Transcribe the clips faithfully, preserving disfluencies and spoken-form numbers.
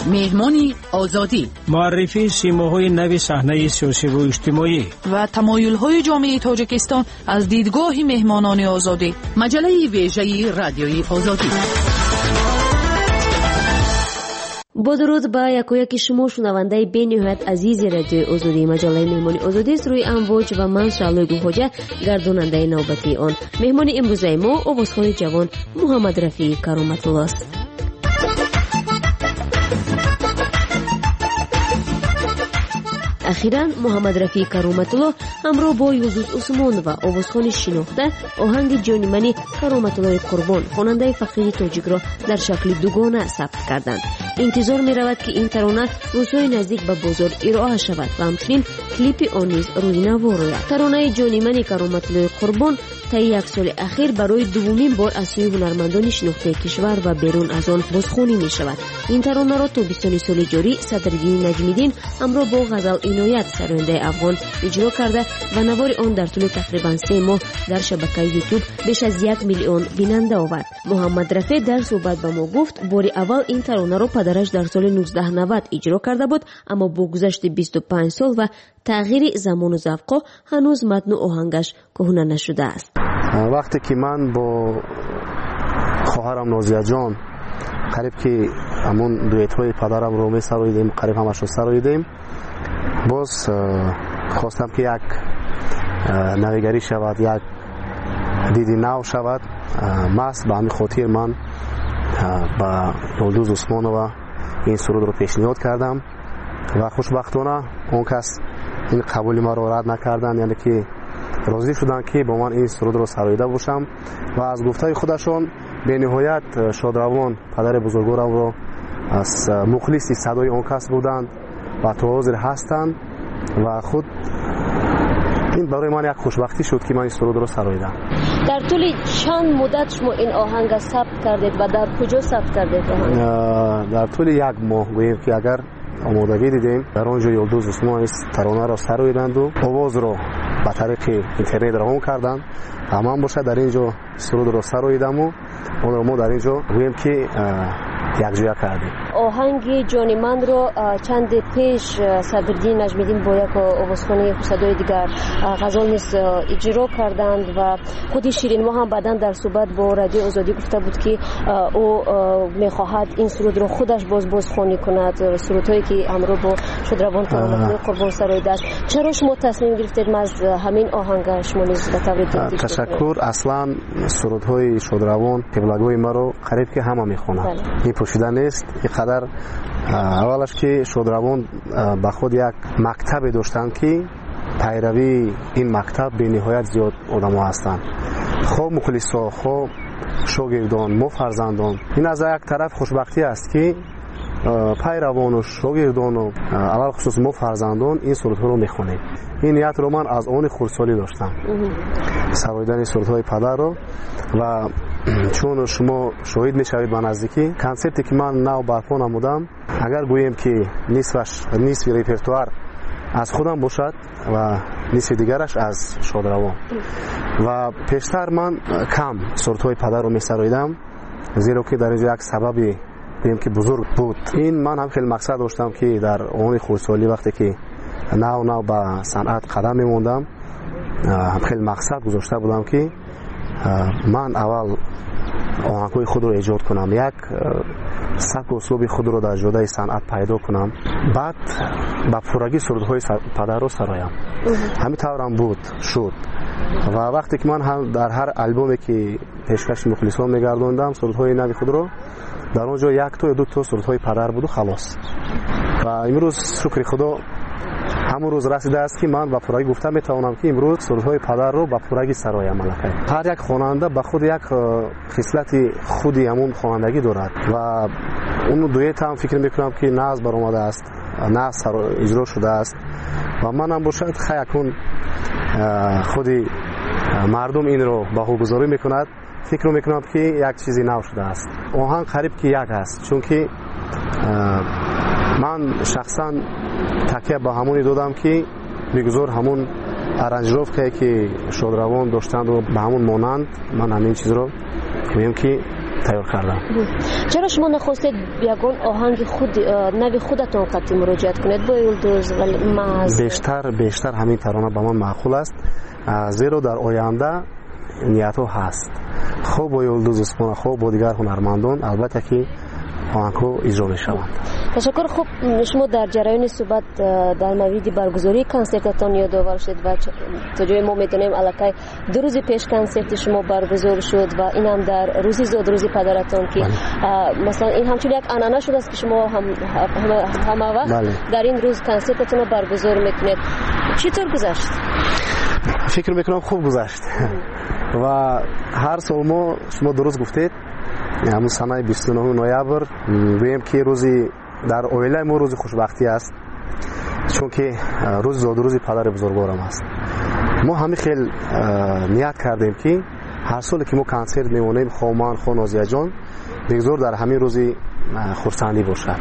مهمانی آزادی، معرفی سیماهای نو صحنه سیاسی و اجتماعی و تمایل‌های جامعه تاجیکستان از دیدگاه مهمانان آزادی. مجله ویژه رادیوی آزادی. با درود به یکایک شما شنونده بین‌نهایت عزیز رادیوی آزادی. مجله مهمانی آزادی است روی امواج و من شعله گوهاجه گرداننده نوبتی آن. مهمان امروز ما آوازخوان جوان محمد رفیع کرامت الله است. اخیراً محمد رفیع کرامت الله همراه با یلدوز عثمان و آوازخوان شناخته آهنگ جانی منی کرامت الله قربان خواننده فقیر تاجیک را در شکل دوگانه ثبت کردند. انتظار می رود که این ترانه روزهای نزدیک به بازار ارائه شود و همچنین کلیپ آن نیز روی نوا روید. ترانه جانی منی کرامت الله قربان طی یک سال اخیر برای دومین بار از سوی هنرمندان شناخته کشور و بیرون از آن بازخوانی می شود. این ترانه را تابستان سال جاری صدرالدین نجمیدین همراه با غزل عنایت سرآینده افغان اجرا کرده و نوار آن در طول تقریبا سه ماه در شبکه یوتیوب بیش از یک میلیون بیننده آورد. محمد رفیع در صحبت با ما گفت بار اول این ترانه را پدرش در سال نوزده نود اجرا کرده بود، اما با گذشت بیست و پنج سال و تغییر زمان و ذوق هنوز متن و آهنگش کهنه نشده است. وقتی که من با خواهرم نازیه جان قریب که همون دویت های پدرم رو می سراییدیم، قریب همش رو سراییدیم، باز خواستم که یک نویگری شود، یک دیدی نو شود. ماست به همین خاطر من با یلدوز عثمان و این سرود رو پیشنهاد کردم و خوشبختانه اون کس این قبولی ما رو رد نکردن، یعنی که راضی شدن که با من این سرود رو سراییده باشم و از گفته خودشون به نهایت شادروان پدر بزرگوارم رو از مخلصی صدای اون کس بودند و تا حاضر هستند و خود این برای من یک خوشبختی شد که من این سرود رو سراییدم. در طول چند مدت شما این آهنگ ثبت کردید و در کجا ثبت کردید آهنگ؟ در طول یک ماه گوییم که اگر آمادگی دیدیم در آنجا یلدوز عثمان این ترانه را سراییدند و آواز رو به طریق اینترنت روان کردند. همان باشه در اینجا سرود رو سراییدم و اون رو ما در اینجا گوییم که یک جویا کردیم. آهنگ جانی من رو چند پیش صدرالدین نجمیدین با یک آوازخوان صدای دیگر غزل نیز اجرا کردند و خود شیرین ما هم بعداً در صحبت با رادیو آزادی گفته بود که او میخواهد این سرود رو خودش باز بازخوانی کند، سرودهایی که همراه با شادروان کرامت قربان سراییده است. چرا شما تصمیم گرفتید از همین آهنگ شما نیز به طور دیگه؟ تشکر. اصلا سرودهای شادروان قبلگوی ما رو قریب که همه میخونند، این پوشیده نیست. اینقدر اولش که شادروان با خود یک مکتب داشتند که پیروی این مکتب به نهایت زیاد آدم ها هستند، خوب مخلصا، خوب شاگردان، ما فرزندان. این از یک طرف خوشبختی است که پیروان و شاگردان و اول خصوص ما فرزندان این سرودها رو میخونیم. این نیت رو من از آن خردسالی داشتم، سراییدن سرودهای پدر رو، و چون شما شاهد میشوید به نزدیکی کنسپتی که من نو برپا نمودم، اگر گوییم که نصفش نصف ریپرتوار از خودم باشد و نصف دیگرش از شادروان، و پیشتر من کم سرودهای پدر رو میسراییدم زیرا که در اینجا یک سببی بگیم که بزرگ بود. این من هم خیلی مقصد داشتم که در اون خردسالی وقتی که نو نو به صنعت قدم میموندم هم خیلی مقصد گذاشته بودم که من اول آهنگ‌های خود رو ایجاد کنم، یک سبک و اسلوب خود رو در جوده صنعت پیدا کنم، بعد با پورگی سرودهای پدر رو سرایم. همین طورم بود شد و وقتی که من هم در هر البومی که پیشکش مخلصان میگردوندم سرودهای نوی خود رو، در اونجا یک تا یا دو تا سرودهای پدر بود و خلاص. و امروز شکر خدا همون روز رسیده است که من با پورگی گفتم میتوانم که امروز سرودهای پدر رو با پورگی سرایم ملکه. هر یک خواننده به خود یک خصلت خودی همون خوانندگی دارد و اون دویت هم فکر میکنم که ناز برآمده است، ناز اجرا شده است و من هم باشد خیلی خودی مردم این رو بهوگذاری میکند، فکر میکنم که یک چیزی نو شده است. آهنگ قریب که یک است، چون که من شخصا تکیه با همونی دادم که میگذار همون ارنجروف که شادروان داشتند و به همون مانند من همین چیز رو میگم که تیار کردم. چرا شما نخواستید یگان آهنگ خود نوی خودتون قطعی مراجعت کنید با یلدوز و محض؟ بیشتر بیشتر همین ترانه به من معقول است، زیرا در آینده نیت ها هست خوب با یلدوز اسپونا خوب با دیگر هنرمندان البته که آهنگ‌ها اجرا می‌شوند. تشکر. خوب شما در جریان صحبت در مورد برگزاری کنسرتتان یادآور شد و تا جای ما می‌دونیم الکی دو روز پیش کنسرت شما برگزار شد و این هم در روزی زاد روزی پدرتان که مثلا این همچون یک عنعنه شده است که شما هم همه وقت در این روز کنسرتتان رو برگزار می‌کنید. چطور گذشت؟ فکر می‌کنم خوب گذشت و هر سال ما شما درست گفتید همون سنه بیست و نه نوامبر گویم که روزی در اویله ما روز خوشبختی است، چون که روز زاد روزی پدر بزرگوارم است. ما همین خیلی نیت کردیم که هر سال که ما کنسرت میمونیم خومان خو نازیه جان بگذار در همین روزی خرسندی باشد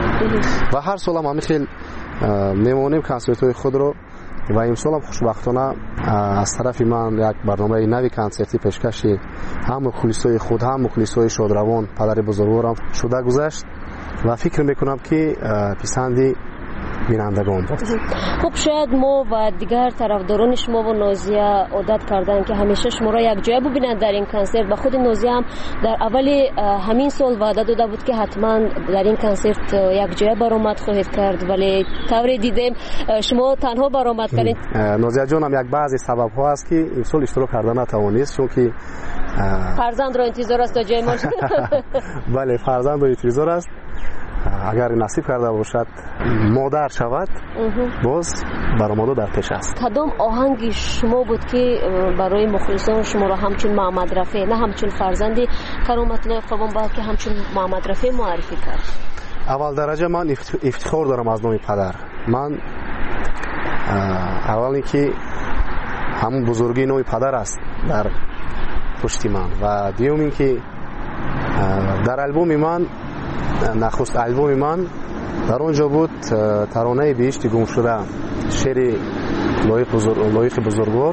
و هر سال هم همین خیلی میمونیم کنسرت های خود رو و امسال هم خوشبختانه از طرف من یک برنامه نوی کنسرتی پیشکشی هم مخلصای خود هم مخلصای شادروان پدر بزرگوارم شده گذشت و فکر میکنم که پسندی بینندگان بود. خب شاید ما و دیگر طرفداران شما و نازیه عادت کردن که همیشه شما را یک جای ببینند در این کنسرت و خود نازیه هم در اول همین سال وعده داده بود که حتما در این کنسرت یک جای برآمد خواهید کرد، ولی طوری دیدیم شما تنها برآمد کردید. نازیه جان هم یک بعضی سبب ها است که این سال اشتراک کردن نتوانست، چون که فرزند را انتظار است تا جای ما. بله فرزند را انتظار است، اگر نصیب کرده باشد مادر شود باز برآمده در پیش است. کدام آهنگ شما بود که برای مخلصان شما را همچون محمد رفیع نه همچون فرزندی کرامت الله قربان بلکه همچون محمد رفیع معرفی کرد؟ اول درجه من افتخار دارم از نام پدر. من اول اینکه همون بزرگی نام پدر است در پشت من و دیوم اینکه در البوم من نخست البوم من در اونجا بود ترانه بهشت گم شده شعر لایق بزرگ لایق بزرگوار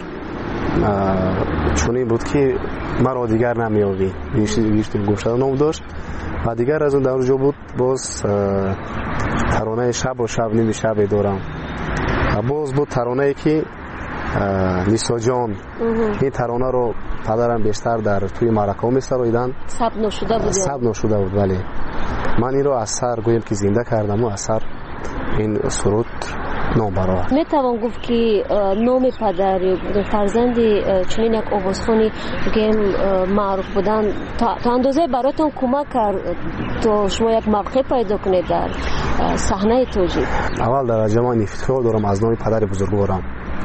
چون بود که مرا دیگر نمیابی بهشت گم شده نام داشت و دیگر از اون در اونجا بود باز ترانه شب و شب نمی شب دارم و باز بود ترانه که نیسا جان. این ترانه رو پدرم بیشتر در توی معرکه می سرایدن ثبت نشده بود ثبت نشده بود ولی من این رو از سر گویم که زنده کردم و از سر این سرود نام برآورد. می توان گفت که نام پدر فرزند چنین یک آوازخوانی که معروف بودن تا اندازه براتون کمک کرد تا شما یک موقع پیدا کنید در صحنه توجیه؟ اول درجه من افتخار دارم از نام پدر بزرگوارم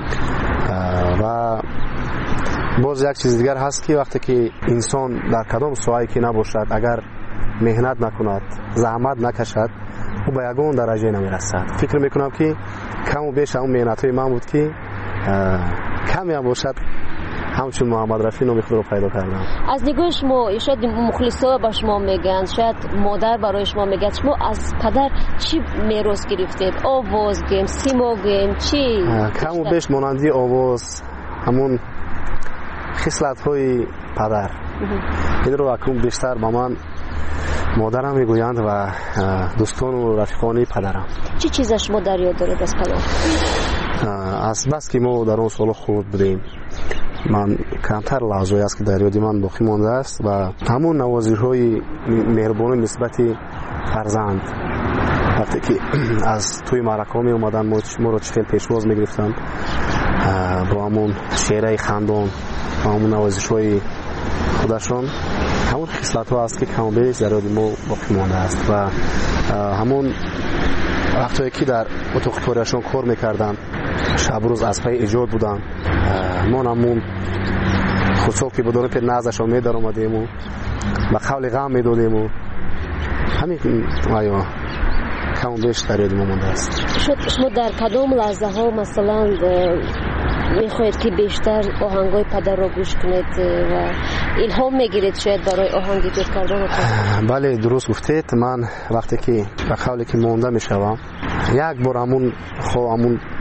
و باز یک چیز دیگر هست که وقتی که انسان در کدام ساحه‌ای که نباشد اگر مهنت نکند زحمت نکشد او به یگان درجه نمیرسد. فکر میکنم که کم و بیش اون مهنت های من بود که کمی هم باشد همچون محمد رفیع نام خود رو پیدا کردم. از نگاه شما شاید مخلصا به شما میگن شاید مادر برای شما میگه شما از پدر چی میراث گرفتید؟ آواز گیم سیما گیم چی؟ کم و بیش مانندی آواز همون خصلت های پدر این رو اکنون بیشتر با من مادرم میگویند و دوستان و رفیقانی پدرم. چی چیز شما در یاد دارید از پدر؟ از بس که ما در اون سال خود بودیم من کمتر لحظه‌ای است که در یاد من باقی مانده است و همون نوازش‌های مهربانی نسبت فرزند وقتی که از توی معرکه می اومدن ما رو چخیل پیشواز میگرفتن با همون شعرهای خندان و همون نوازش‌های خودشان همون خصلت ها است که کم و بیش در یاد ما باقی مانده است و همون وقتی که در اتاق کاریشان کار میکردن شب روز از پای ایجاد بودن ما همون خصوص که بدون پیر نازشان می در آمدیم و به قول غم می دادیم و همین آیا کم و بیش در یاد ما مانده است. شما در کدام لحظه ها مثلا میخواید که بیشتر آهنگای پدر را گوش کنید و الهام میگیرید شاید برای آهنگ ایجاد کردن؟ بله درست گفتید. من وقتی که به قولی که مانده میشوم یک بار همون خو همون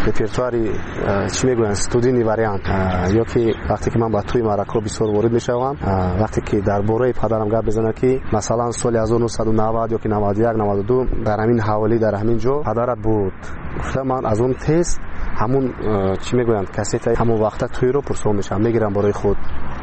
репертуари чӣ мегӯянд студийни вариант ё ки вақте ки ман ба тӯи маъракаҳо бисёр ворид мешавам, вақте ки дар бораи падарам гап мезанам ки масалан соли ҳазору нуҳсаду навад ё ки наваду як наваду ду дар ҳамин ҳаволӣ дар ҳамин ҷо падарат буд, гуфта ман аз он тез ҳамун чӣ мегӯянд кассетаи ҳамон вақта тӯиро пурсон мешавам, мегирам бораи худ,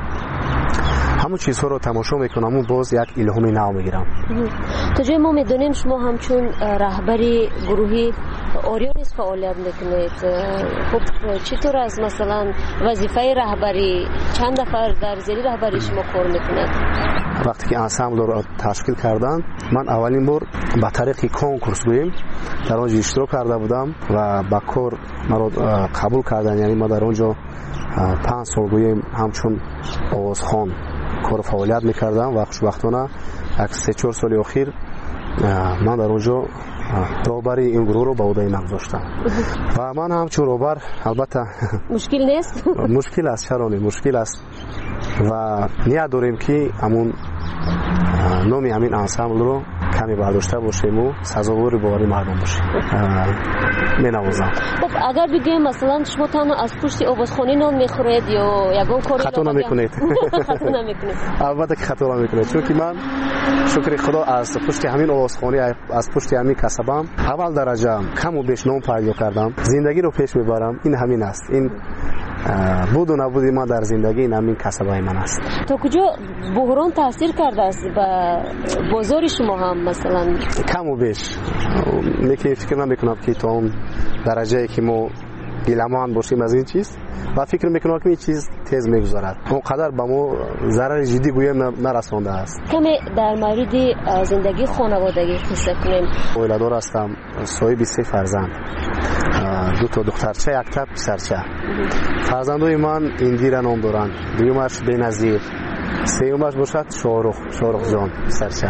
ҳамун чизҳоро тамошо мекунам, боз як илҳоми нав мегирам. то ҷои мо медонем шумо ҳамчун раҳбари гурӯҳи Орион низ фаъолият мекунед. хуб чӣ тавр аст масалан вазифаи раҳбарӣ, чанд нафар дар зери раҳбари шумо кор мекунад? вақте ки ансамблро ташкил карданд, ман аввалин бор ба тариқи конкурс гӯем дар он ҷо иштирок карда будам ва ба кор маро қабул карданд, яъне ма дар он ҷо панҷ сол гӯем ҳамчун овозхон кор фаъолият мекардам ва хушбахтона як се чор соли охир ман дар он ҷо роҳбари ин гурӯҳро ба ӯҳдаи ман гузоштам ва ман ҳамчун роҳбар албатта мушкил нест? мушкил аст, чаро не мушкил аст ва ният дорем ки ҳамун номи ҳамин ансамблро каме бардошта бошему сазовори бовари мардум бошем. менавозам. хуб агар бигӯем масалан шумо танҳо аз пушти овозхонӣ нон мехӯред ё ягон кори хато намекунед? хато намекунед? албатта ки хато намекунед, чунки ман шукри худо аз пушти ҳамин овозхонӣ, аз пушти ҳамин касабам аввал дараҷа каму беш ном пайдо кардам, зиндагиро пеш мебарам. ин ҳамин аст, ин буду набуди ман дар зиндагӣ ин ҳамин касабаи ман аст. то куҷо буҳрон таъсир кардааст ба бозори шумо ҳам масалан? каму беш лекин фикр намекунам ки то он дараҷае ки мо гиламанд бошем аз ин чиз ва фикр мекунам ки ин чиз тез мегузарад, он қадар ба мо зарари ҷиддӣ гӯем нарасондааст. каме дар мавриди зиндагии хонаводагӣ қисса кунем. оиладор ҳастам, соҳиби се фарзанд, ду то духтарча, якта писарча. фарзандои ман Индира ном доранд, дуюмаш Беназир, сеюмаш бошад Шоҳрух, Шоҳрухҷон писарча.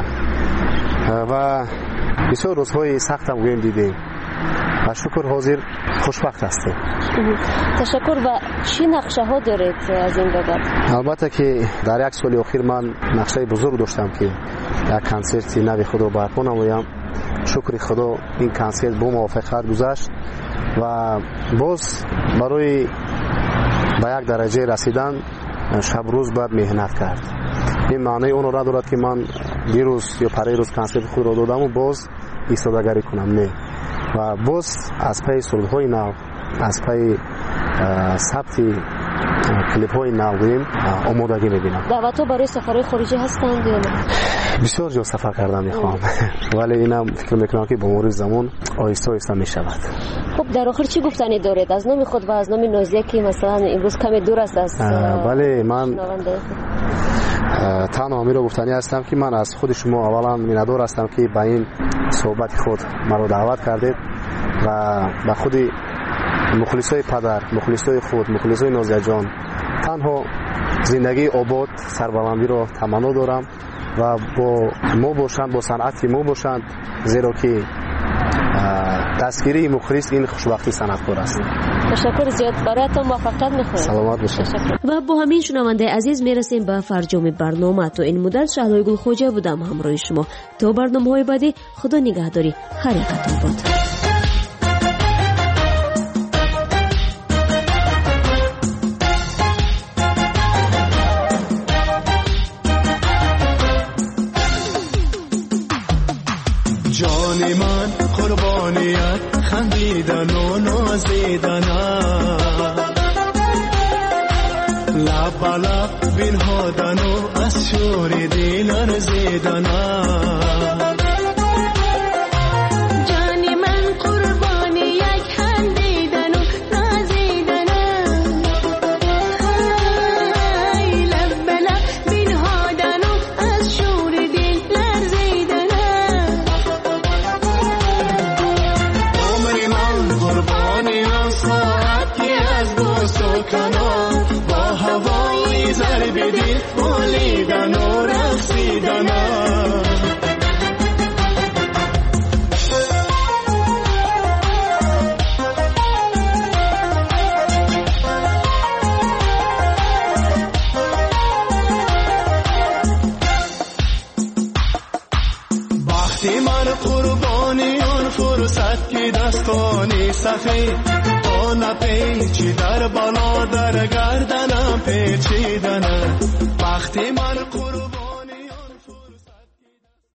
ва бисёр рӯзҳои сахтам гӯем дидем ва шукр ҳозир хушбахт ҳастем. ташаккур. ва чӣ нақшаҳо доред аз ин бобат? албатта ки дар як соли охир ман нақшаи бузург доштам ки як консерти нави худро барпо намоям. шукри худо ин консерт бо муваффақият гузашт ва боз барои ба як дараҷае расидан шабрӯз бояд меҳнат кард. ин маънои онро надорад ки ман дирӯз ё парирӯз консерти худро додаму боз истодагарӣ кунам, не. ва боз аз пайи сурудҳои нав, аз пайи сабти клипҳои нав гӯем омодагӣ мебинам. даъватҳо барои сафарҳои хориҷӣ ҳастанд ё на? бисёр ҷо сафар кардан мехоҳам, вале инам фикр мекунам ки бо мури замон оҳиста оҳиста мешавад. хуб дар охир чӣ гуфтанӣ доред аз номи худ ва аз номи Нозия ки масалан имрӯз каме дур аст аз? бале ман танҳо ҳамиро гуфтанӣ ҳастам ки ман аз худи шумо аввалан миннатдор ҳастам ки ба ин суҳбати худ маро даъват кардед ва ба худи мухлисои падар, мухлисои худ, мухлисои Нозияҷон танҳо зиндагии обод, сарбаландиро таманно дорам ва бо мо бошанд, бо санъати мо бошанд, зеро ки дастгирии мухлис ин хушбахти санъаткор аст. ташаккур зиёд. бароятон муваффақият мехоҳем. саломат бошед. ва бо ҳамин шунавандаи азиз мерасем ба фарҷоми барнома. то ин муддат Шаҳлои Гулхоҷа будам ҳамроҳи шумо. то барномаҳои баъдӣ худо нигаҳдори ҳар якатон бод. جان من قربانیت خندیدن و نازیدنم لب به لب بنهادن و از شور دل ارزیدنم جان من قربانیت خندیدن و نازیدنم های لب به لب بنهادن و از شور دل لرزیدنم عمر من قربانی آن ساعتی از دوست و کنار با هوای ضرب دل بولیدن و رقصیدنم وقتی من قربانی اون فرصت که دستانی سخی آن پیچی در بالا در گردنم پیچیدنه وقتی من قربان